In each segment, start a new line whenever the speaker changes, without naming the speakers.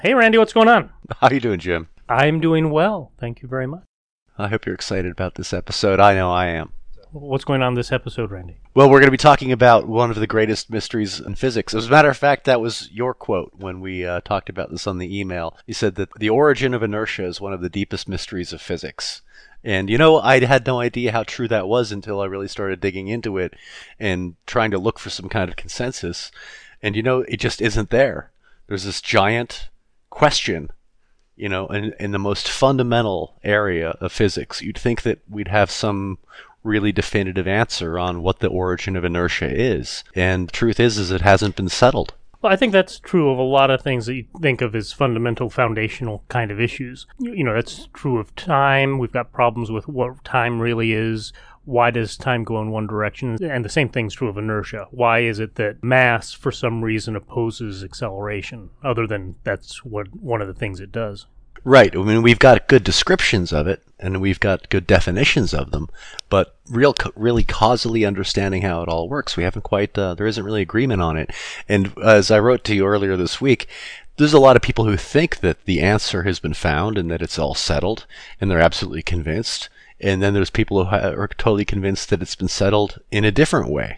Hey, Randy, what's going on?
How you doing, Jim?
I'm doing well. Thank you very much.
I hope you're excited about this episode. I know I am.
What's going on this episode, Randy?
Well, we're going to be talking about one of the greatest mysteries in physics. As a matter of fact, that was your quote when we talked about this on the email. You said that the origin of inertia is one of the deepest mysteries of physics. And I had no idea how true that was until I really started digging into it and trying to look for some kind of consensus. And it just isn't there. There's this giant question in the most fundamental area of physics. You'd think that we'd have some really definitive answer on what the origin of inertia is. And the truth is it hasn't been settled.
Well, I think that's true of a lot of things that you think of as fundamental, foundational kind of issues. That's true of time. We've got problems with what time really is. Why does time go in one direction? And the same thing's true of inertia. Why is it that mass, for some reason, opposes acceleration, other than that's one of the things it does?
Right. I mean, we've got good descriptions of it, and we've got good definitions of them, but really causally understanding how it all works, we haven't quite, there isn't really agreement on it. And as I wrote to you earlier this week, there's a lot of people who think that the answer has been found and that it's all settled, and they're absolutely convinced. And then there's people who are totally convinced that it's been settled in a different way.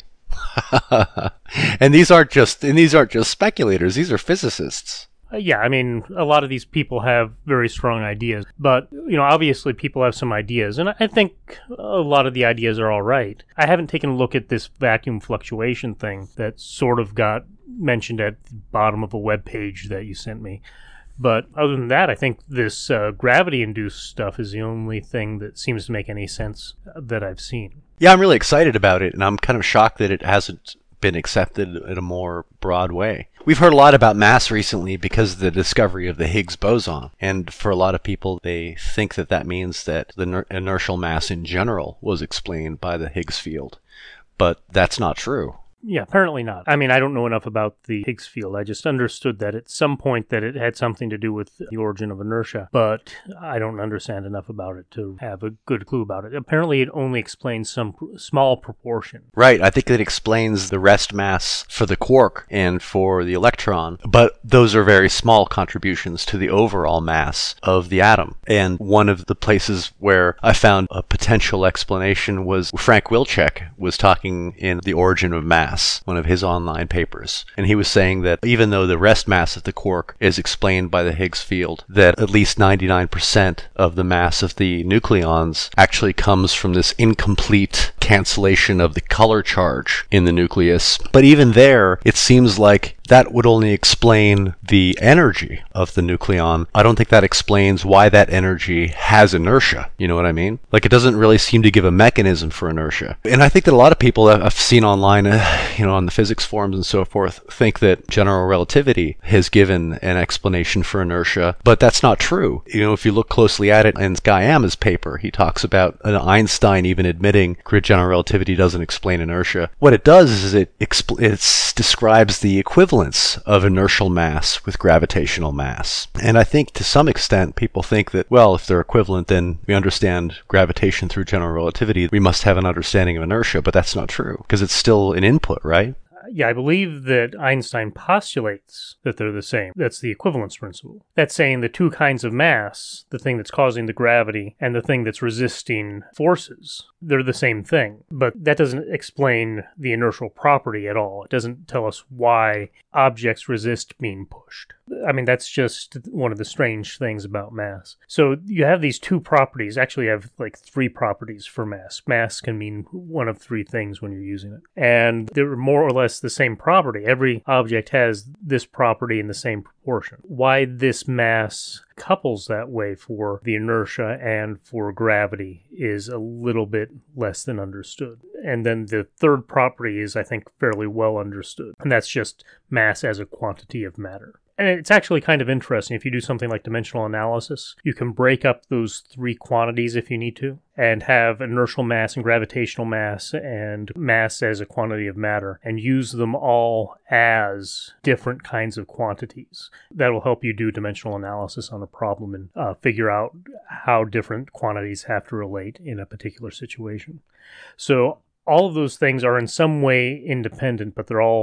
And these aren't just speculators, these are physicists.
Yeah, I mean, a lot of these people have very strong ideas, but, obviously people have some ideas, and I think a lot of the ideas are all right. I haven't taken a look at this vacuum fluctuation thing that sort of got mentioned at the bottom of a web page that you sent me. But other than that, I think this gravity-induced stuff is the only thing that seems to make any sense that I've seen.
Yeah, I'm really excited about it, and I'm kind of shocked that it hasn't been accepted in a more broad way. We've heard a lot about mass recently because of the discovery of the Higgs boson, and for a lot of people, they think that means that the inertial mass in general was explained by the Higgs field, but that's not true.
Yeah, apparently not. I mean, I don't know enough about the Higgs field. I just understood that at some point that it had something to do with the origin of inertia, but I don't understand enough about it to have a good clue about it. Apparently, it only explains some small proportion.
Right. I think it explains the rest mass for the quark and for the electron, but those are very small contributions to the overall mass of the atom. And one of the places where I found a potential explanation was Frank Wilczek was talking in The Origin of Mass, one of his online papers. And he was saying that even though the rest mass of the quark is explained by the Higgs field, that at least 99% of the mass of the nucleons actually comes from this incomplete cancellation of the color charge in the nucleus. But even there, it seems like that would only explain the energy of the nucleon. I don't think that explains why that energy has inertia. You know what I mean? Like, it doesn't really seem to give a mechanism for inertia. And I think that a lot of people I've seen online, on the physics forums and so forth, think that general relativity has given an explanation for inertia, but that's not true. If you look closely at it in Guyama's paper, he talks about Einstein even admitting general relativity doesn't explain inertia. What it does is it describes the equivalence of inertial mass with gravitational mass. And I think to some extent people think that, well, if they're equivalent, then we understand gravitation through general relativity. We must have an understanding of inertia, but that's not true because it's still an input, right?
Yeah, I believe that Einstein postulates that they're the same. That's the equivalence principle. That's saying the two kinds of mass, the thing that's causing the gravity and the thing that's resisting forces, they're the same thing. But that doesn't explain the inertial property at all. It doesn't tell us why objects resist being pushed. I mean, that's just one of the strange things about mass. So you have these two properties. Actually, you have like three properties for mass. Mass can mean one of three things when you're using it. And they're more or less the same property. Every object has this property in the same proportion. Why this mass couples that way for the inertia and for gravity is a little bit less than understood. And then the third property is, I think, fairly well understood. And that's just mass as a quantity of matter. And it's actually kind of interesting. If you do something like dimensional analysis, you can break up those three quantities if you need to, and have inertial mass and gravitational mass and mass as a quantity of matter, and use them all as different kinds of quantities. That'll help you do dimensional analysis on a problem and figure out how different quantities have to relate in a particular situation. So all of those things are in some way independent, but they're all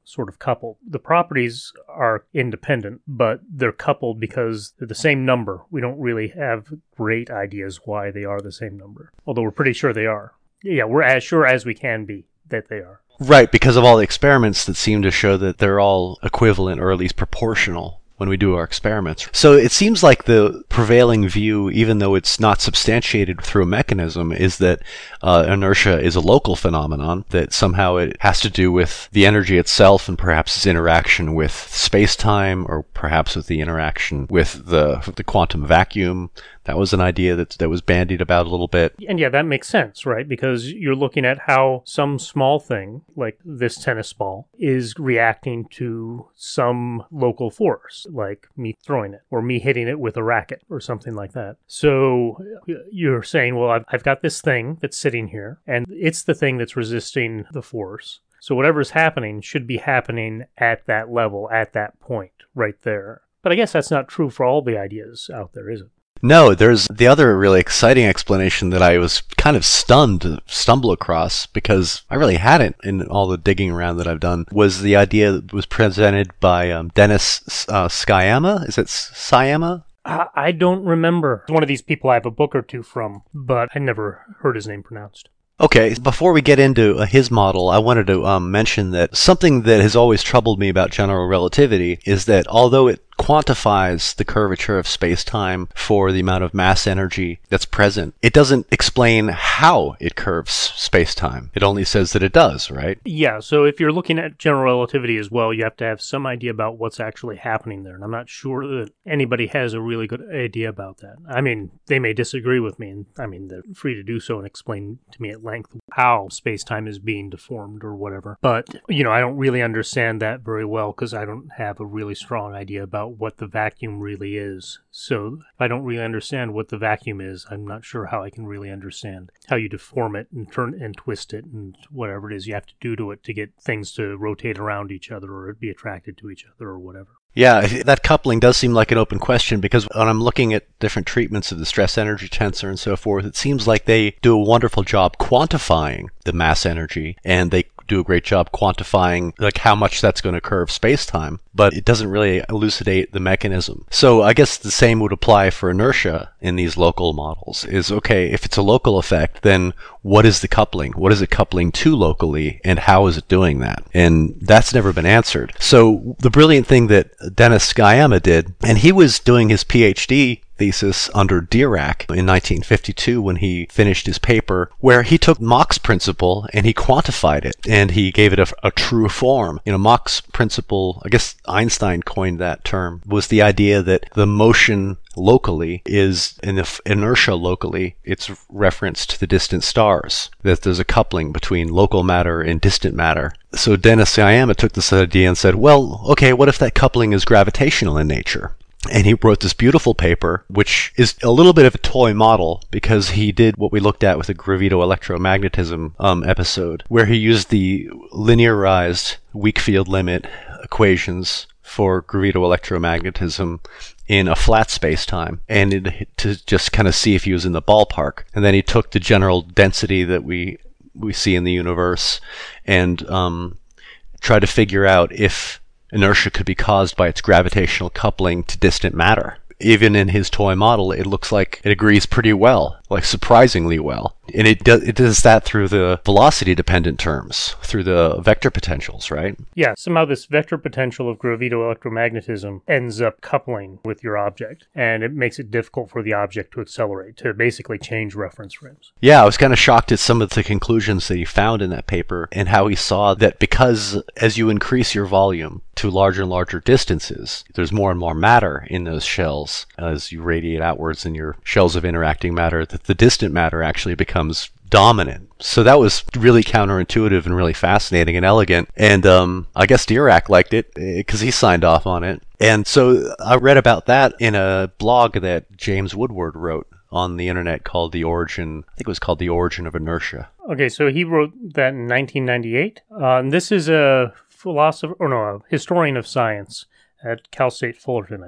sort of coupled. The properties are independent, but they're coupled because they're the same number. We don't really have great ideas why they are the same number, although we're pretty sure they are. Yeah, we're as sure as we can be that they are.
Right, because of all the experiments that seem to show that they're all equivalent or at least proportional when we do our experiments. So it seems like the prevailing view, even though it's not substantiated through a mechanism, is that inertia is a local phenomenon, that somehow it has to do with the energy itself and perhaps its interaction with space-time, or perhaps with the interaction with the quantum vacuum. That was an idea that was bandied about a little bit.
And yeah, that makes sense, right? Because you're looking at how some small thing, like this tennis ball, is reacting to some local force, like me throwing it, or me hitting it with a racket, or something like that. So you're saying, well, I've got this thing that's sitting here, and it's the thing that's resisting the force. So whatever's happening should be happening at that level, at that point, right there. But I guess that's not true for all the ideas out there, is it?
No, there's the other really exciting explanation that I was kind of stunned to stumble across, because I really hadn't in all the digging around that I've done, was the idea that was presented by Dennis Sciama. Is it Sciama?
I don't remember. One of these people I have a book or two from, but I never heard his name pronounced.
Okay, before we get into his model, I wanted to mention that something that has always troubled me about general relativity is that although it quantifies the curvature of space-time for the amount of mass energy that's present, it doesn't explain how it curves space-time. It only says that it does, right?
Yeah, so if you're looking at general relativity as well, you have to have some idea about what's actually happening there, and I'm not sure that anybody has a really good idea about that. I mean, they may disagree with me, and I mean, they're free to do so and explain to me at length how space-time is being deformed or whatever. But, I don't really understand that very well because I don't have a really strong idea about what the vacuum really is. So if I don't really understand what the vacuum is, I'm not sure how I can really understand how you deform it and turn and twist it and whatever it is you have to do to it to get things to rotate around each other or be attracted to each other or whatever.
Yeah, that coupling does seem like an open question, because when I'm looking at different treatments of the stress energy tensor and so forth, it seems like they do a wonderful job quantifying the mass energy, and they do a great job quantifying like how much that's going to curve space-time, but it doesn't really elucidate the mechanism. So I guess the same would apply for inertia in these local models. Is, okay, if it's a local effect, then what is the coupling? What is it coupling to locally, and how is it doing that? And that's never been answered. So the brilliant thing that Dennis Sciama did, and he was doing his PhD thesis under Dirac in 1952 when he finished his paper, where he took Mach's principle and he quantified it and he gave it a true form. Mach's principle, I guess Einstein coined that term, was the idea that the motion locally is, in the inertia locally, it's referenced to the distant stars, that there's a coupling between local matter and distant matter. So Dennis Sciama took this idea and said, well, okay, what if that coupling is gravitational in nature? And he wrote this beautiful paper, which is a little bit of a toy model, because he did what we looked at with the graviton-electromagnetism episode, where he used the linearized weak field limit equations for graviton-electromagnetism in a flat space-time, and to just kind of see if he was in the ballpark. And then he took the general density that we see in the universe and tried to figure out if inertia could be caused by its gravitational coupling to distant matter. Even in his toy model, it looks like it agrees pretty well, like surprisingly well. And it does that through the velocity-dependent terms, through the vector potentials, right?
Yeah, somehow this vector potential of graviton-electromagnetism ends up coupling with your object, and it makes it difficult for the object to accelerate, to basically change reference frames.
Yeah, I was kind of shocked at some of the conclusions that he found in that paper, and how he saw that because as you increase your volume to larger and larger distances, there's more and more matter in those shells as you radiate outwards in your shells of interacting matter, that the distant matter actually becomes dominant. So that was really counterintuitive and really fascinating and elegant. And I guess Dirac liked it because he signed off on it. And so I read about that in a blog that James Woodward wrote on the internet called The Origin, I think it was called The Origin of Inertia.
Okay, so he wrote that in 1998. And this is a historian of science at Cal State Fullerton, I believe.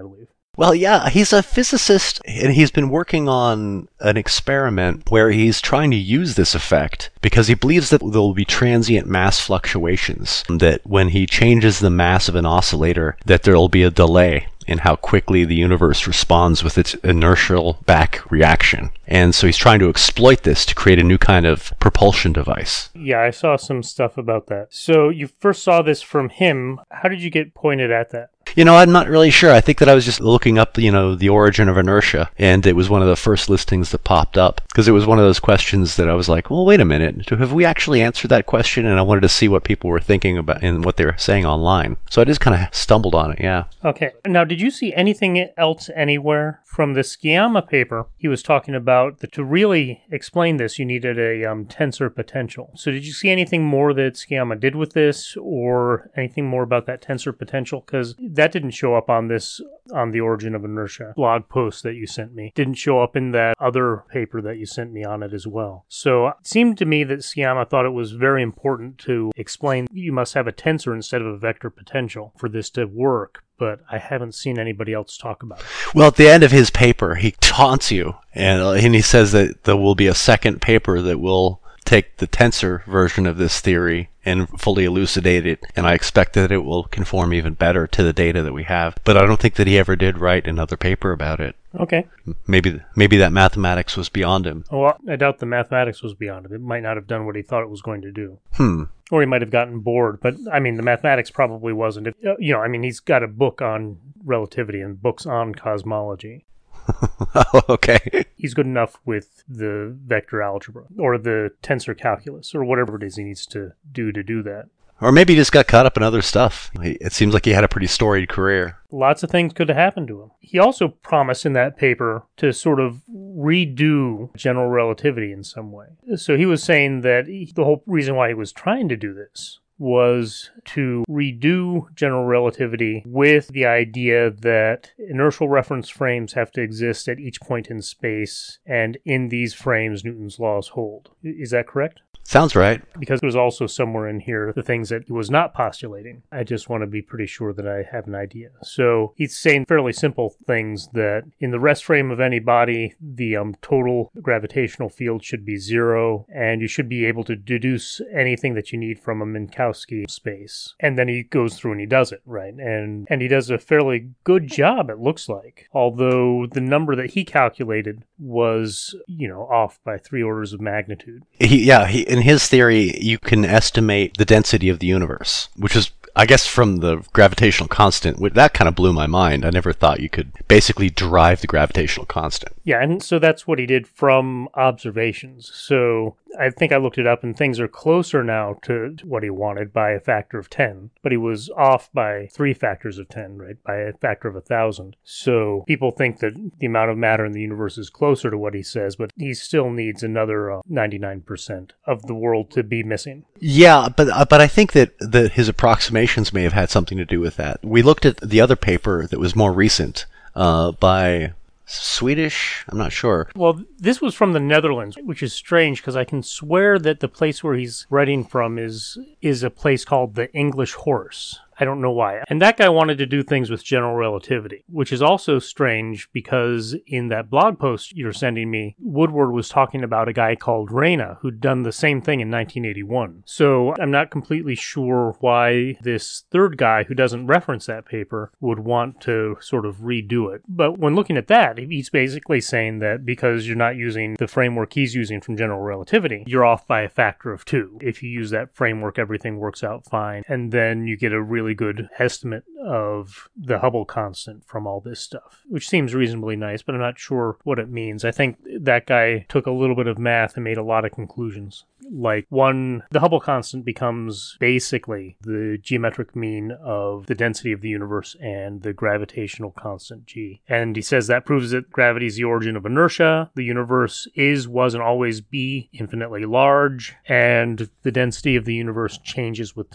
Well, yeah, he's a physicist, and he's been working on an experiment where he's trying to use this effect because he believes that there will be transient mass fluctuations, that when he changes the mass of an oscillator, that there will be a delay in how quickly the universe responds with its inertial back reaction. And so he's trying to exploit this to create a new kind of propulsion device.
Yeah, I saw some stuff about that. So you first saw this from him. How did you get pointed at that?
I'm not really sure. I think that I was just looking up, the origin of inertia, and it was one of the first listings that popped up, because it was one of those questions that I was like, well, wait a minute, have we actually answered that question? And I wanted to see what people were thinking about and what they were saying online. So I just kind of stumbled on it, yeah.
Okay. Now, did you see anything else anywhere from the Sciamma paper? He was talking about that to really explain this, you needed a tensor potential. So did you see anything more that Sciamma did with this, or anything more about that tensor potential? Because that didn't show up on the Origin of Inertia blog post that you sent me. Didn't show up in that other paper that you sent me on it as well. So it seemed to me that Sciamma thought it was very important to explain you must have a tensor instead of a vector potential for this to work. But I haven't seen anybody else talk about it.
Well, at the end of his paper, he taunts you, and he says that there will be a second paper that will take the tensor version of this theory and fully elucidate it, and I expect that it will conform even better to the data that we have. But I don't think that he ever did write another paper about it.
Okay.
Maybe that mathematics was beyond him.
Well, I doubt the mathematics was beyond him. It might not have done what he thought it was going to do. Or he might have gotten bored. But, the mathematics probably wasn't. He's got a book on relativity and books on cosmology.
Oh, okay.
He's good enough with the vector algebra or the tensor calculus or whatever it is he needs to do that.
Or maybe he just got caught up in other stuff. It seems like he had a pretty storied career.
Lots of things could have happened to him. He also promised in that paper to sort of redo general relativity in some way. So he was saying that the whole reason why he was trying to do this was to redo general relativity with the idea that inertial reference frames have to exist at each point in space, and in these frames, Newton's laws hold. Is that correct?
Sounds right.
Because there's also somewhere in here the things that he was not postulating. I just want to be pretty sure that I have an idea. So he's saying fairly simple things that in the rest frame of any body, the total gravitational field should be 0, and you should be able to deduce anything that you need from a Minkowski space. And then he goes through and he does it, right? And he does a fairly good job, it looks like. Although the number that he calculated was, off by 3 orders of magnitude.
In his theory, you can estimate the density of the universe, which is, I guess, from the gravitational constant. That kind of blew my mind. I never thought you could basically derive the gravitational constant.
Yeah, and so that's what he did from observations. So I think I looked it up, and things are closer now to what he wanted by a factor of 10. But he was off by 3 factors of 10, right? By a factor of 1,000. So people think that the amount of matter in the universe is closer to what he says, but he still needs another 99% of the world to be missing.
Yeah, but I think that his approximations may have had something to do with that. We looked at the other paper that was more recent by Swedish? I'm not sure.
Well, this was from the Netherlands, which is strange because I can swear that the place where he's writing from is a place called the English Horse. I don't know why. And that guy wanted to do things with general relativity, which is also strange because in that blog post you're sending me, Woodward was talking about a guy called Reyna who'd done the same thing in 1981. So I'm not completely sure why this third guy who doesn't reference that paper would want to sort of redo it. But when looking at that, he's basically saying that because you're not using the framework he's using from general relativity, you're off by a factor of 2. If you use that framework, everything works out fine. And then you get a really good estimate of the Hubble constant from all this stuff, which seems reasonably nice, but I'm not sure what it means. I think that guy took a little bit of math and made a lot of conclusions. Like, one, the Hubble constant becomes basically the geometric mean of the density of the universe and the gravitational constant g. And he says that proves that gravity is the origin of inertia, the universe was, and always be infinitely large, and the density of the universe changes with time.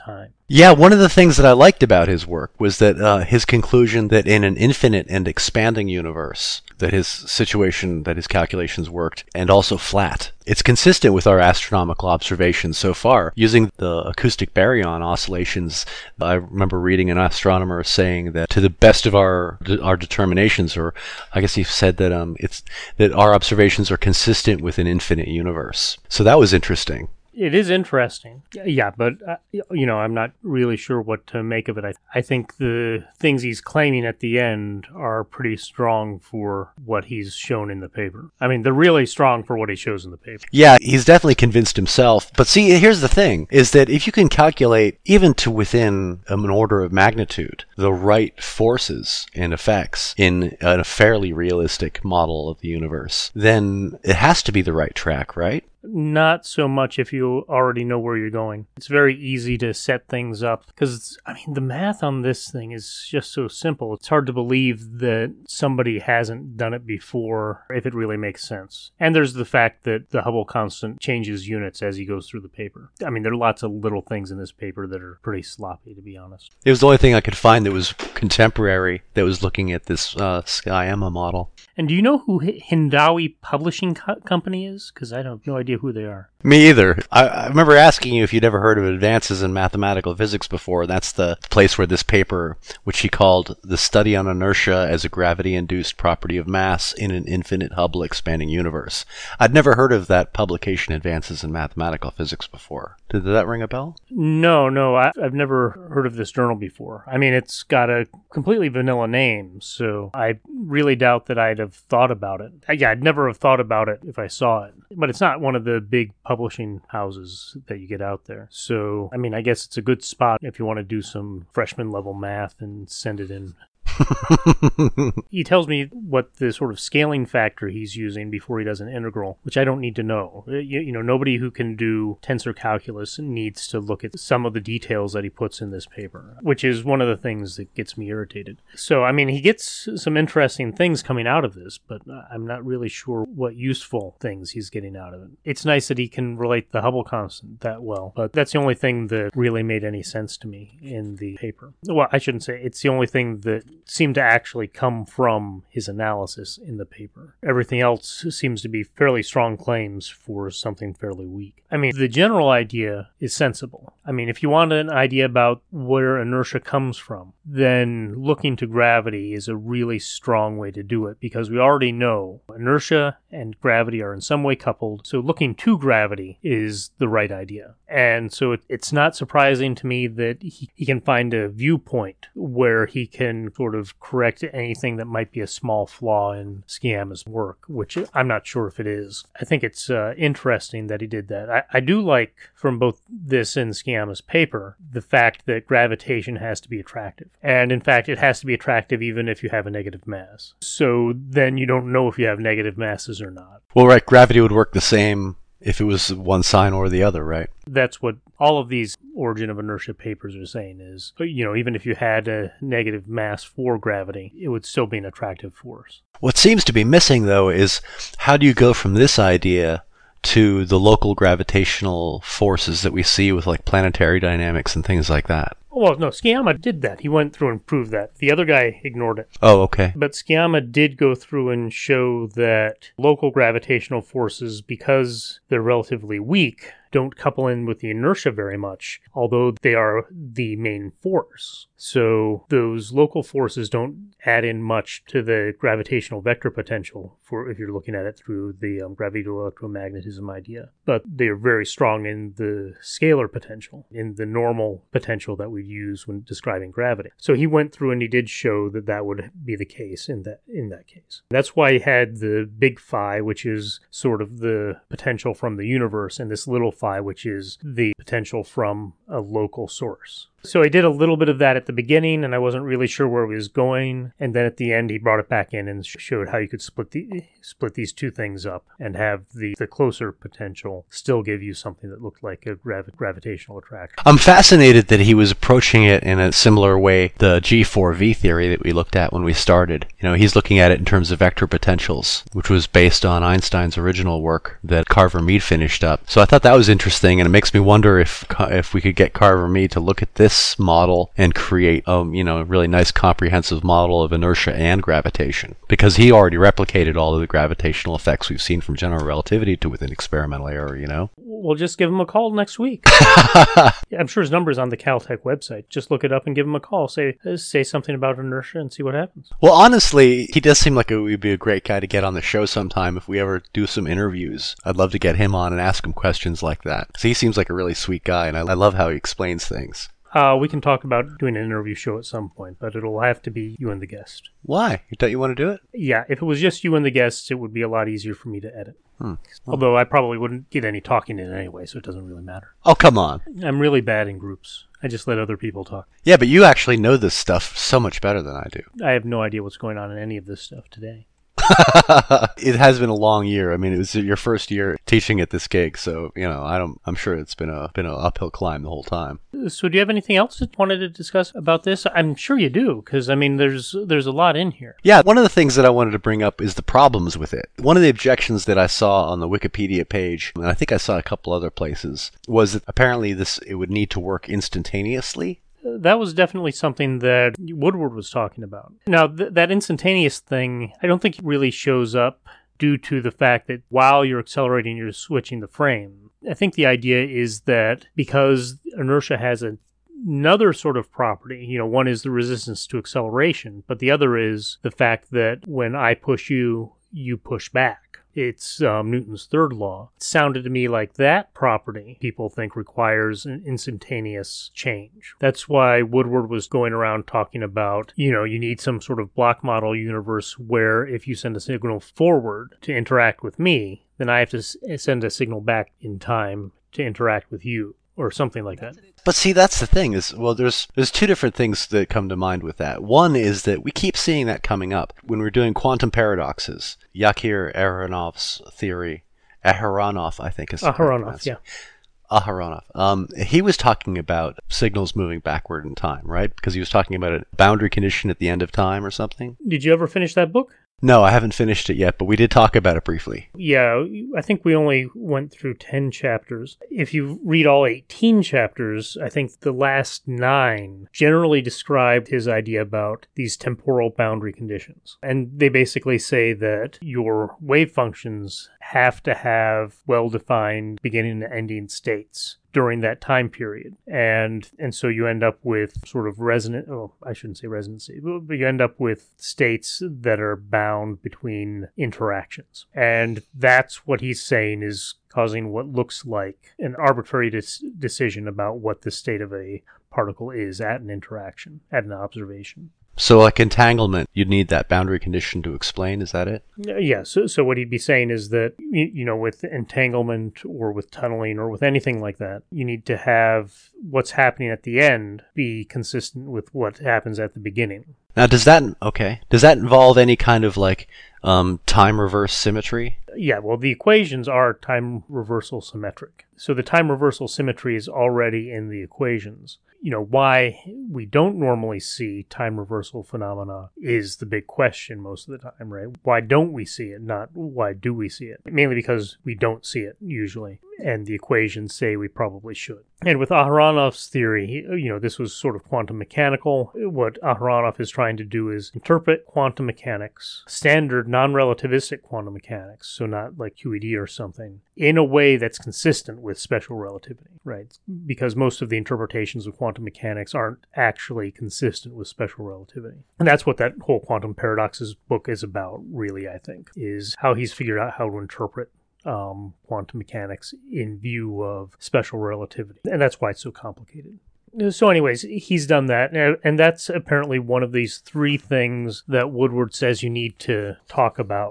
Yeah, one of the things that I liked about his work was that his conclusion that in an infinite and expanding universe, that his situation, that his calculations worked, and also flat. It's consistent with our astronomical observations so far. Using the acoustic baryon oscillations, I remember reading an astronomer saying that to the best of our determinations, or I guess he said that it's that our observations are consistent with an infinite universe. So that was interesting.
It is interesting. Yeah, but, I'm not really sure what to make of it. I think the things he's claiming at the end are pretty strong for what he's shown in the paper. I mean, they're really strong for what he shows in the paper.
Yeah, he's definitely convinced himself. But see, here's the thing, is that if you can calculate, even to within an order of magnitude, the right forces and effects in a fairly realistic model of the universe, then it has to be the right track, right?
Not so much if you already know where you're going. It's very easy to set things up because, the math on this thing is just so simple. It's hard to believe that somebody hasn't done it before if it really makes sense. And there's the fact that the Hubble constant changes units as he goes through the paper. There are lots of little things in this paper that are pretty sloppy, to be honest.
It was the only thing I could find that was contemporary that was looking at this Sky-Emma model.
And do you know who Hindawi Publishing Company is? Because I have no idea who they are.
Me either. I remember asking you if you'd ever heard of Advances in Mathematical Physics before. That's the place where this paper, which he called The Study on Inertia as a Gravity-Induced Property of Mass in an Infinite Hubble Expanding Universe. I'd never heard of that publication, Advances in Mathematical Physics, before. Did that ring a bell?
No, I've never heard of this journal before. It's got a completely vanilla name, so I really doubt that I'd have thought about it. I'd never have thought about it if I saw it. But it's not one of the big publishing houses that you get out there. So, I guess it's a good spot if you want to do some freshman level math and send it in. He tells me what the sort of scaling factor he's using before he does an integral, which I don't need to know. Nobody who can do tensor calculus needs to look at some of the details that he puts in this paper, which is one of the things that gets me irritated. So, he gets some interesting things coming out of this, but I'm not really sure what useful things he's getting out of it. It's nice that he can relate the Hubble constant that well, but that's the only thing that really made any sense to me in the paper. Well, I shouldn't say it's the only thing that seemed to actually come from his analysis in the paper. Everything else seems to be fairly strong claims for something fairly weak. The general idea is sensible. If you want an idea about where inertia comes from, then looking to gravity is a really strong way to do it because we already know inertia and gravity are in some way coupled. So looking to gravity is the right idea. And so it's not surprising to me that he can find a viewpoint where he can sort of correct anything that might be a small flaw in Sciamma's work, which I'm not sure if it is. I think it's interesting that he did that. I do like, from both this and Sciamma's paper, the fact that gravitation has to be attractive. And in fact, it has to be attractive even if you have a negative mass. So then you don't know if you have negative masses or not.
Well, right, gravity would work the same if it was one sign or the other, right?
That's what all of these origin of inertia papers are saying is, even if you had a negative mass for gravity, it would still be an attractive force.
What seems to be missing, though, is how do you go from this idea to the local gravitational forces that we see with like planetary dynamics and things like that?
Well, no, Sciamma did that. He went through and proved that. The other guy ignored it.
Oh, okay.
But Sciamma did go through and show that local gravitational forces, because they're relatively weak, don't couple in with the inertia very much, although they are the main force. So those local forces don't add in much to the gravitational vector potential for if you're looking at it through the gravito-electromagnetism idea. But they are very strong in the scalar potential, in the normal potential that we use when describing gravity. So he went through and he did show that that would be the case in that case. That's why he had the big phi, which is sort of the potential from the universe, and this little phi, which is the potential from a local source. So I did a little bit of that at the beginning, and I wasn't really sure where he was going. And then at the end, he brought it back in and showed how you could split these two things up and have the closer potential still give you something that looked like a gravitational attraction.
I'm fascinated that he was approaching approaching it in a similar way, the G4V theory that we looked at when we started. He's looking at it in terms of vector potentials, which was based on Einstein's original work that Carver-Mead finished up. So I thought that was interesting, and it makes me wonder if we could get Carver-Mead to look at this model and create a really nice comprehensive model of inertia and gravitation, because he already replicated all of the gravitational effects we've seen from general relativity to within experimental error.
We'll just give him a call next week. Yeah, I'm sure his number's on the Caltech website. Just look it up and give him a call. Say something about inertia and see what happens.
Well, honestly, he does seem like it would be a great guy to get on the show sometime if we ever do some interviews. I'd love to get him on and ask him questions like that. So he seems like a really sweet guy, and I love how he explains things.
We can talk about doing an interview show at some point, but it'll have to be you and the guest.
Why? Don't you want to do it?
Yeah, if it was just you and the guests, it would be a lot easier for me to edit. Although I probably wouldn't get any talking in anyway, so it doesn't really matter.
Oh, come on.
I'm really bad in groups. I just let other people talk.
Yeah, but you actually know this stuff so much better than I do.
I have no idea what's going on in any of this stuff today.
It has been a long year. I mean, it was your first year teaching at this gig, so I'm sure it's been an uphill climb the whole time.
So, do you have anything else that you wanted to discuss about this? I'm sure you do, because there's a lot in here.
Yeah, one of the things that I wanted to bring up is the problems with it. One of the objections that I saw on the Wikipedia page, and I think I saw a couple other places, was that apparently it would need to work instantaneously.
That was definitely something that Woodward was talking about. Now, that instantaneous thing, I don't think it really shows up due to the fact that while you're accelerating, you're switching the frame. I think the idea is that because inertia has another sort of property, one is the resistance to acceleration, but the other is the fact that when I push you, you push back. It's Newton's third law. It sounded to me like that property people think requires an instantaneous change. That's why Woodward was going around talking about, you need some sort of block model universe where if you send a signal forward to interact with me, then I have to send a signal back in time to interact with you, or something like that.
But see, that's the thing there's two different things that come to mind with that. One is that we keep seeing that coming up when we're doing quantum paradoxes. Yakir Aharonov's theory, Aharonov, I think is the
Aharonov, yeah.
Aharonov. He was talking about signals moving backward in time, right? Because he was talking about a boundary condition at the end of time or something.
Did you ever finish that book?
No, I haven't finished it yet, but we did talk about it briefly.
Yeah, I think we only went through 10 chapters. If you read all 18 chapters, I think the last 9 generally described his idea about these temporal boundary conditions. And they basically say that your wave functions have to have well-defined beginning and ending states during that time period. And so you end up with sort of I shouldn't say resonancy, but you end up with states that are bound between interactions. And that's what he's saying is causing what looks like an arbitrary decision about what the state of a particle is at an interaction, at an observation.
So like entanglement, you'd need that boundary condition to explain, is that it?
Yeah, so what he'd be saying is that, with entanglement or with tunneling or with anything like that, you need to have what's happening at the end be consistent with what happens at the beginning.
Now, does that involve any kind of time reverse symmetry?
Yeah, well, the equations are time reversal symmetric. So the time reversal symmetry is already in the equations. Why we don't normally see time reversal phenomena is the big question most of the time, right? Why don't we see it? Not why do we see it? Mainly because we don't see it usually. And the equations say we probably should. And with Aharonov's theory, this was sort of quantum mechanical. What Aharonov is trying to do is interpret quantum mechanics, standard non-relativistic quantum mechanics, so not like QED or something, in a way that's consistent with special relativity, right? Because most of the interpretations of quantum mechanics aren't actually consistent with special relativity. And that's what that whole quantum paradoxes book is about, really, I think, is how he's figured out how to interpret quantum mechanics in view of special relativity. And that's why it's so complicated. So anyways, he's done that. And that's apparently one of these 3 things that Woodward says you need to talk about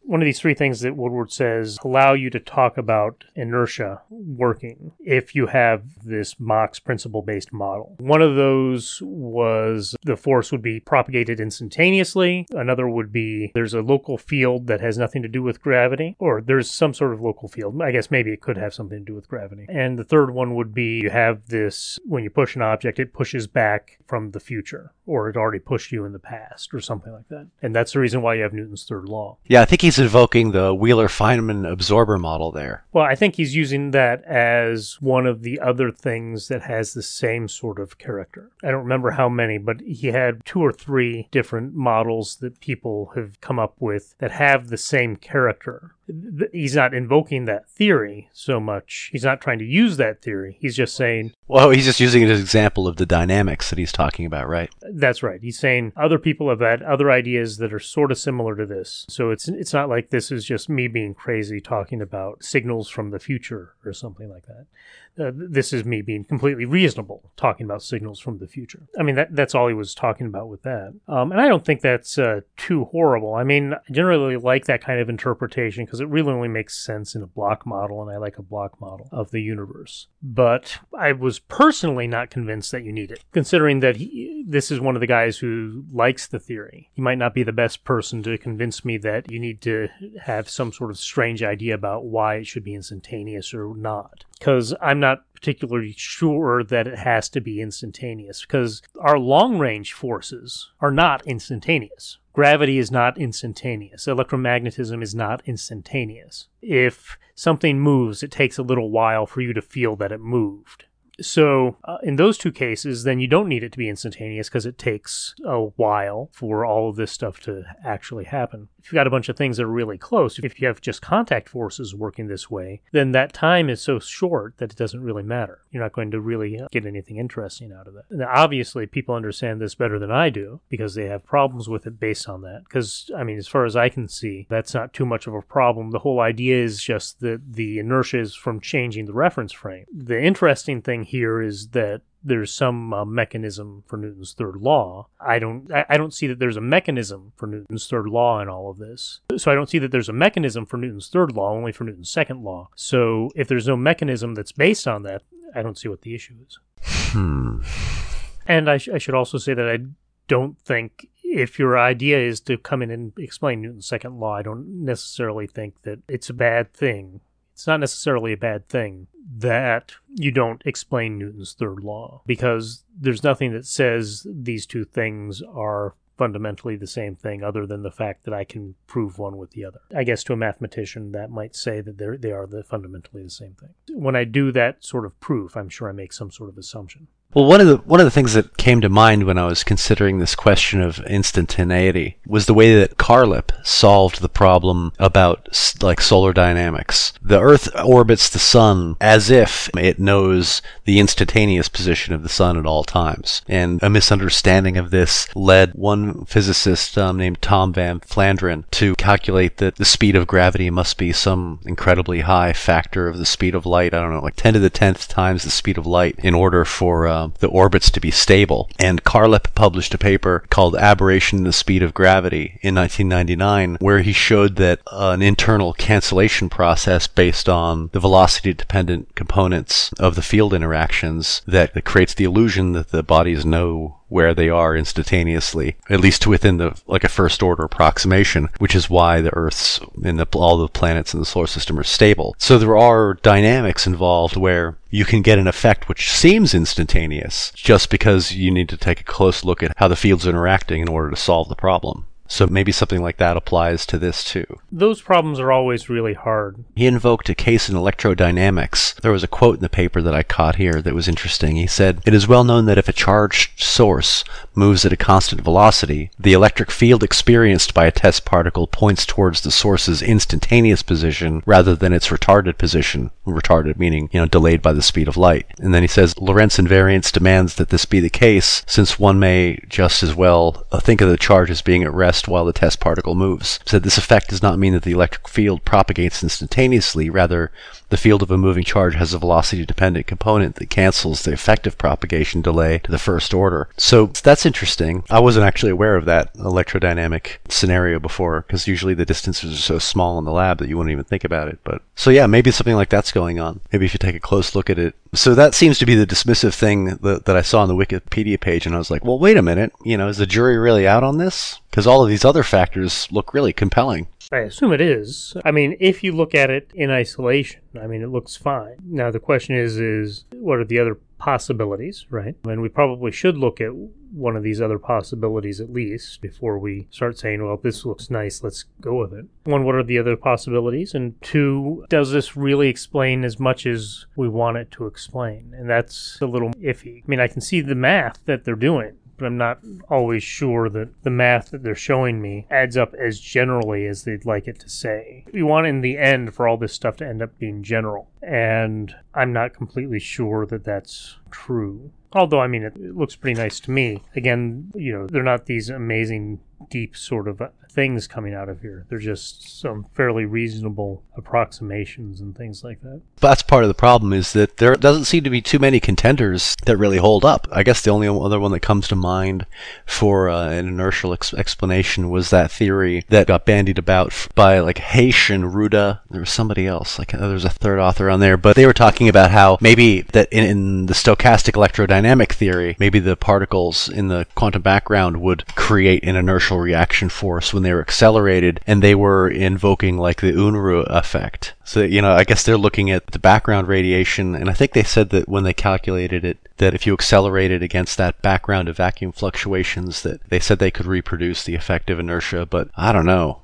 one of these three things that Woodward says allow you to talk about inertia working if you have this Mach's principle-based model. One of those was the force would be propagated instantaneously. Another would be there's a local field that has nothing to do with gravity, or there's some sort of local field. I guess maybe it could have something to do with gravity. And the third one would be you have this, when you push an object, it pushes back from the future, or it already pushed you in the past, or something like that. And that's the reason why you have Newton's third law.
Yeah, I think he's invoking the Wheeler-Feynman absorber model there.
Well, I think he's using that as one of the other things that has the same sort of character. I don't remember how many, but he had 2 or 3 different models that people have come up with that have the same character. He's not invoking that theory so much. He's not trying to use that theory. He's just saying...
Well, he's just using it as an example of the dynamics that he's talking about, right?
That's right. He's saying other people have had other ideas that are sort of similar to this. So it's not like this is just me being crazy talking about signals from the future or something like that. This is me being completely reasonable talking about signals from the future. I mean, that's all he was talking about with that. And I don't think that's too horrible. I mean, I generally like that kind of interpretation because it really only makes sense in a block model, and I like a block model of the universe. But I was personally not convinced that you need it, considering that this is one of the guys who likes the theory. He might not be the best person to convince me that you need to have some sort of strange idea about why it should be instantaneous or not, because I'm not particularly sure that it has to be instantaneous, because our long-range forces are not instantaneous. Gravity is not instantaneous. Electromagnetism is not instantaneous. If something moves, it takes a little while for you to feel that it moved. So in those two cases, then you don't need it to be instantaneous because it takes a while for all of this stuff to actually happen. If you've got a bunch of things that are really close, if you have just contact forces working this way, then that time is so short that it doesn't really matter. You're not going to really get anything interesting out of that. Now, obviously, people understand this better than I do because they have problems with it based on that. Because, I mean, as far as I can see, that's not too much of a problem. The whole idea is just that the inertia is from changing the reference frame. The interesting thing here is that there's some mechanism for Newton's third law. I don't see that there's a mechanism for Newton's third law in all of this. So I don't see that there's a mechanism for Newton's third law, only for Newton's second law. So if there's no mechanism that's based on that, I don't see what the issue is. And I should also say that I don't think, if your idea is to come in and explain Newton's second law, I don't necessarily think that it's a bad thing. It's not necessarily a bad thing that you don't explain Newton's third law, because there's nothing that says these two things are fundamentally the same thing other than the fact that I can prove one with the other. I guess to a mathematician that might say that they are fundamentally the same thing. When I do that sort of proof, I'm sure I make some sort of assumption.
Well, one of the things that came to mind when I was considering this question of instantaneity was the way that Carlip solved the problem about like solar dynamics. The Earth orbits the sun as if it knows the instantaneous position of the sun at all times. And a misunderstanding of this led one physicist named Tom Van Flandern to calculate that the speed of gravity must be some incredibly high factor of the speed of light. I don't know, like 10 to the 10th times the speed of light in order for the orbits to be stable. And Carlip published a paper called Aberration in the Speed of Gravity in 1999, where he showed that an internal cancellation process based on the velocity-dependent components of the field interactions that creates the illusion that the bodies know where they are instantaneously, at least to within a first order approximation, which is why the Earth's and all the planets in the solar system are stable. So there are dynamics involved where you can get an effect which seems instantaneous just because you need to take a close look at how the fields are interacting in order to solve the problem. So maybe something like that applies to this too.
Those problems are always really hard.
He invoked a case in electrodynamics. There was a quote in the paper that I caught here that was interesting. He said, "It is well known that if a charged source moves at a constant velocity, the electric field experienced by a test particle points towards the source's instantaneous position rather than its retarded position." Retarded meaning, delayed by the speed of light. And then he says, "Lorentz invariance demands that this be the case, since one may just as well think of the charge as being at rest rest while the test particle moves. Said this effect does not mean that the electric field propagates instantaneously. Rather, the field of a moving charge has a velocity-dependent component that cancels the effective propagation delay to the first order. So that's interesting. I wasn't actually aware of that electrodynamic scenario before, because usually the distances are so small in the lab that you wouldn't even think about it. But so yeah, maybe something like that's going on. Maybe if you take a close look at it. So that seems to be the dismissive thing that I saw on the Wikipedia page, and I was like, well, wait a minute, is the jury really out on this? Because all of these other factors look really compelling.
I assume it is. I mean, if you look at it in isolation, it looks fine. Now, the question is what are the other possibilities, right? And we probably should look at one of these other possibilities at least before we start saying, well, this looks nice, let's go with it. One, what are the other possibilities? And two, does this really explain as much as we want it to explain? And that's a little iffy. I can see the math that they're doing, but I'm not always sure that the math that they're showing me adds up as generally as they'd like it to say. We want in the end for all this stuff to end up being general, and I'm not completely sure that that's true. Although, it looks pretty nice to me. Again, they're not these amazing, deep sort of things coming out of here. They're just some fairly reasonable approximations and things like that.
But that's part of the problem, is that there doesn't seem to be too many contenders that really hold up. I guess the only other one that comes to mind for an inertial explanation was that theory that got bandied about by Heish and Ruda. There was somebody else. There's a third author on there. But they were talking about how maybe that in the stochastic electrodynamic theory, maybe the particles in the quantum background would create an inertial reaction force when they were accelerated, and they were invoking the Unruh effect. So, I guess they're looking at the background radiation, and I think they said that when they calculated it, that if you accelerated against that background of vacuum fluctuations, that they said they could reproduce the effective inertia, but I don't know.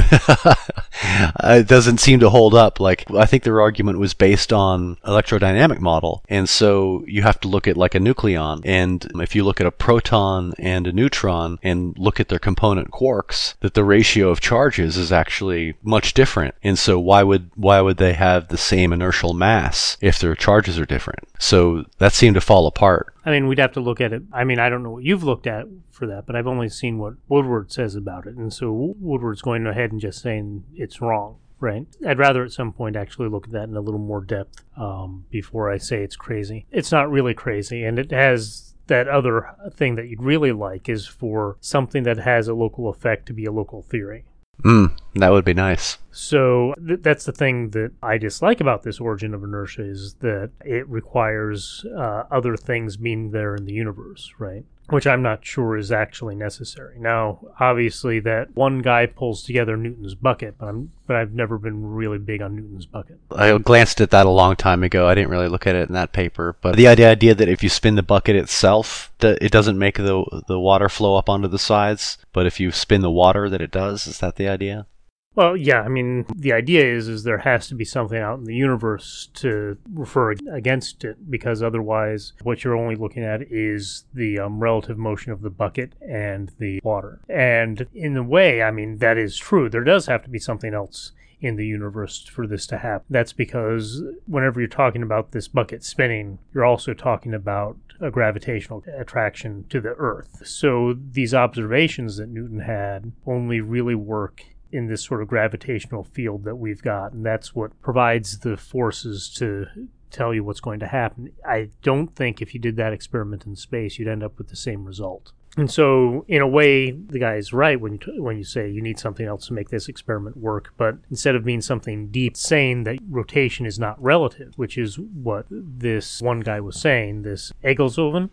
It doesn't seem to hold up. I think their argument was based on electrodynamic model, and so you have to look at a nucleon, and if you look at a proton and a neutron and look at their component quarks, that the ratio of charges is actually much different. And so why would they have the same inertial mass if their charges are different? So that seemed to fall apart.
We'd have to look at it. I don't know what you've looked at for that, but I've only seen what Woodward says about it. And so Woodward's going ahead and just saying it's wrong, right? I'd rather at some point actually look at that in a little more depth before I say it's crazy. It's not really crazy, and it has that other thing that you'd really like is for something that has a local effect to be a local theory.
That would be nice.
So that's the thing that I dislike about this origin of inertia, is that it requires other things being there in the universe, right? Which I'm not sure is actually necessary. Now, obviously, that one guy pulls together Newton's bucket, but I've never been really big on Newton's bucket.
I glanced at that a long time ago. I didn't really look at it in that paper, but the idea that if you spin the bucket itself, that it doesn't make the water flow up onto the sides, but if you spin the water, that it does. Is that the idea?
Well, yeah, the idea is there has to be something out in the universe to refer against it, because otherwise what you're only looking at is the relative motion of the bucket and the water. And in a way, that is true. There does have to be something else in the universe for this to happen. That's because whenever you're talking about this bucket spinning, you're also talking about a gravitational attraction to the Earth. So these observations that Newton had only really work in this sort of gravitational field that we've got, and that's what provides the forces to tell you what's going to happen. I don't think if you did that experiment in space, you'd end up with the same result. And so, in a way, the guy is right when you say you need something else to make this experiment work, but instead of being something deep, saying that rotation is not relative, which is what this one guy was saying, this Eggleshoven?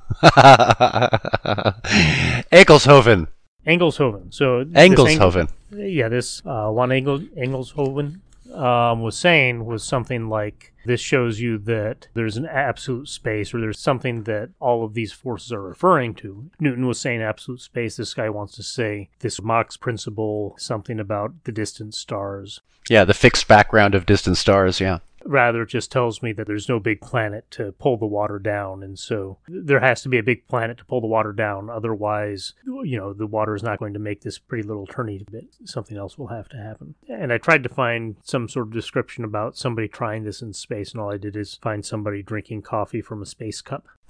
Eggleshoven.
Engelshoven. So
Engelshoven.
This one Engelshoven was something like, this shows you that there's an absolute space, or there's something that all of these forces are referring to. Newton was saying absolute space. This guy wants to say this Mach's principle, something about the distant stars.
Yeah, the fixed background of distant stars, yeah.
Rather, it just tells me that there's no big planet to pull the water down, and so there has to be a big planet to pull the water down. Otherwise, the water is not going to make this pretty little turny bit. Something else will have to happen. And I tried to find some sort of description about somebody trying this in space, and all I did is find somebody drinking coffee from a space cup.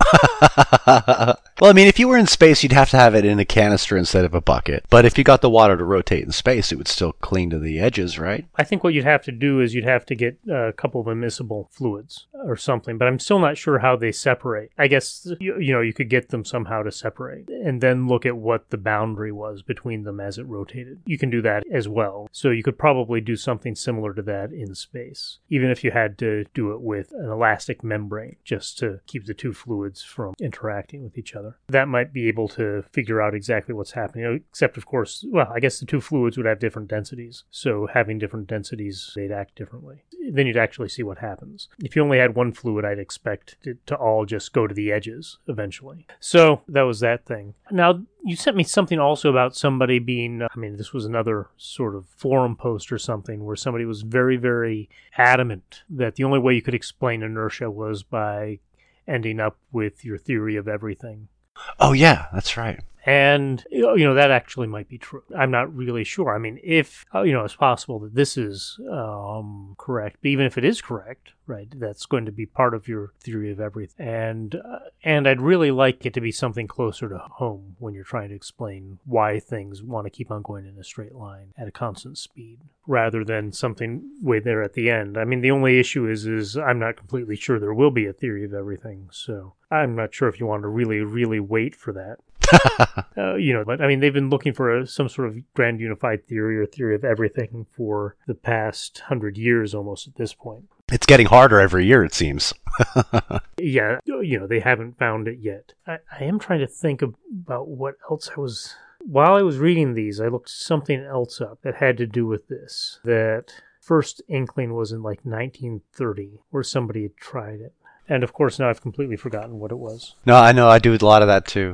Well, I mean, if you were in space, you'd have to have it in a canister instead of a bucket. But if you got the water to rotate in space, it would still cling to the edges, right?
I think what you'd have to do is you'd have to get a couple of immiscible fluids or something, but I'm still not sure how they separate. I guess, you could get them somehow to separate and then look at what the boundary was between them as it rotated. You can do that as well. So you could probably do something similar to that in space, even if you had to do it with an elastic membrane just to keep the two fluids from interacting with each other. That might be able to figure out exactly what's happening, except, of course, well, I guess the two fluids would have different densities. So having different densities, they'd act differently. Then you'd actually see what happens. If you only had one fluid, I'd expect it to all just go to the edges eventually. So that was that thing. Now, you sent me something also about somebody being, this was another sort of forum post or something where somebody was very, very adamant that the only way you could explain inertia was by ending up with your theory of everything.
Oh, yeah, that's right.
And, that actually might be true. I'm not really sure. If, it's possible that this is correct, but even if it is correct, right, that's going to be part of your theory of everything. And I'd really like it to be something closer to home when you're trying to explain why things want to keep on going in a straight line at a constant speed, rather than something way there at the end. The only issue is I'm not completely sure there will be a theory of everything, so I'm not sure if you want to really, really wait for that. But they've been looking for some sort of grand unified theory or theory of everything for the past 100 years almost at this point.
It's getting harder every year, it seems.
Yeah, they haven't found it yet. I am trying to think about what else while I was reading these, I looked something else up that had to do with this. That first inkling was in 1930, where somebody had tried it. And of course, now I've completely forgotten what it was.
No, I know. I do a lot of that too.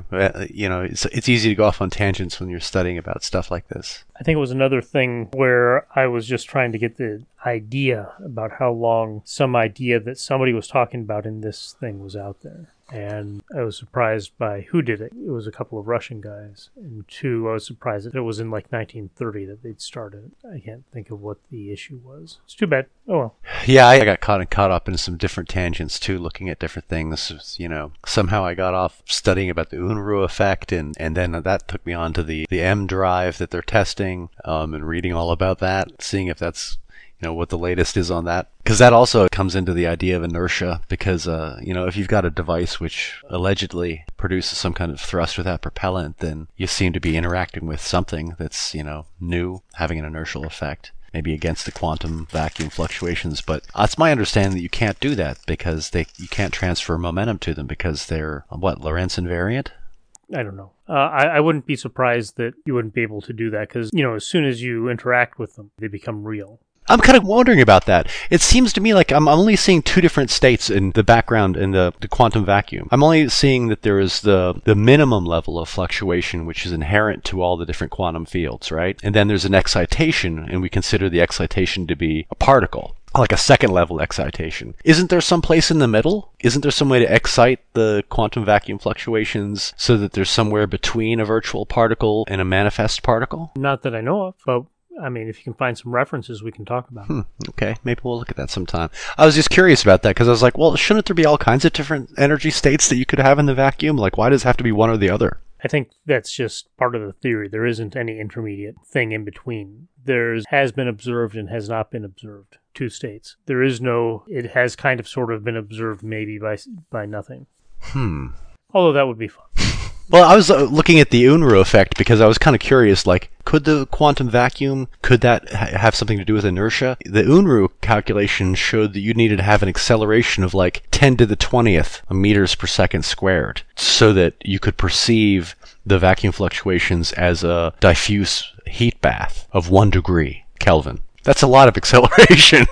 It's easy to go off on tangents when you're studying about stuff like this.
I think it was another thing where I was just trying to get the idea about how long some idea that somebody was talking about in this thing was out there. And I was surprised by who did it. It was a couple of Russian guys. And two, I was surprised that it was in 1930 that they'd started. I can't think of what the issue was. It's too bad. Oh well.
Yeah, I got caught up in some different tangents too, looking at different things. Somehow I got off studying about the Unruh effect, and then that took me on to the M drive that they're testing, and reading all about that, seeing if that's what the latest is on that. Because that also comes into the idea of inertia, because, if you've got a device which allegedly produces some kind of thrust without propellant, then you seem to be interacting with something that's, new, having an inertial effect, maybe against the quantum vacuum fluctuations. But it's my understanding that you can't do that because you can't transfer momentum to them because they're, Lorentz invariant?
I don't know. I wouldn't be surprised that you wouldn't be able to do that because, as soon as you interact with them, they become real.
I'm kind of wondering about that. It seems to me like I'm only seeing two different states in the background in the quantum vacuum. I'm only seeing that there is the minimum level of fluctuation, which is inherent to all the different quantum fields, right? And then there's an excitation, and we consider the excitation to be a particle, like a second level excitation. Isn't there some place in the middle? Isn't there some way to excite the quantum vacuum fluctuations so that there's somewhere between a virtual particle and a manifest particle?
Not that I know of, but if you can find some references, we can talk about it.
Okay, maybe we'll look at that sometime. I was just curious about that because I was like, well, shouldn't there be all kinds of different energy states that you could have in the vacuum? Like, why does it have to be one or the other?
I think that's just part of the theory. There isn't any intermediate thing in between. There has been observed and has not been observed. Two states. There is no, it has kind of sort of been observed maybe by nothing. Although that would be fun.
Well, I was looking at the Unruh effect because I was kind of curious, like, could the quantum vacuum, could that have something to do with inertia? The Unruh calculation showed that you needed to have an acceleration of like 10 to the 20th meters per second squared so that you could perceive the vacuum fluctuations as a diffuse heat bath of 1 degree Kelvin. That's a lot of acceleration.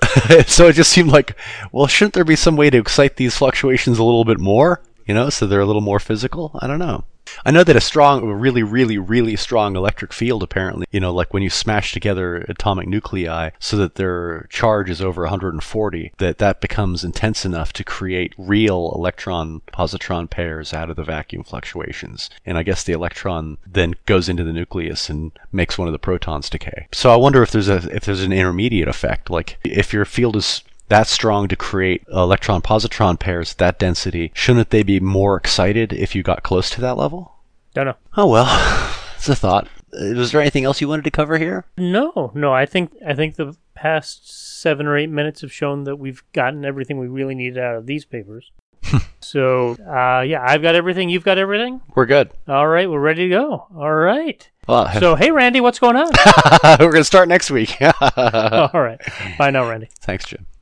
So it just seemed like, well, shouldn't there be some way to excite these fluctuations a little bit more? So they're a little more physical? I don't know. I know that a really, really, really strong electric field, apparently, like when you smash together atomic nuclei so that their charge is over 140, that becomes intense enough to create real electron-positron pairs out of the vacuum fluctuations. And I guess the electron then goes into the nucleus and makes one of the protons decay. So I wonder if there's an intermediate effect, like if your field is that strong to create electron-positron pairs at that density, shouldn't they be more excited if you got close to that level?
Don't know.
Oh well, it's a thought. Was there anything else you wanted to cover here?
No. I think the past 7 or 8 minutes have shown that we've gotten everything we really needed out of these papers. So, I've got everything. You've got everything?
We're good.
All right, we're ready to go. All right.
Well,
So, hey, Randy, what's going on?
we're going to start next week.
All right. Bye now, Randy.
Thanks, Jim.